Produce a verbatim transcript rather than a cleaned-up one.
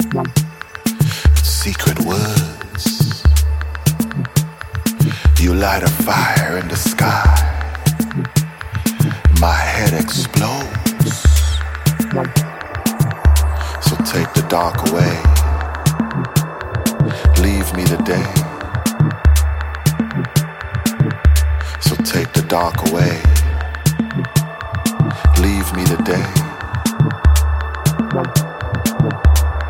Secret words. You light a fire in the sky. My head explodes. So take the dark away. Leave me today. So take the dark away. Leave me today.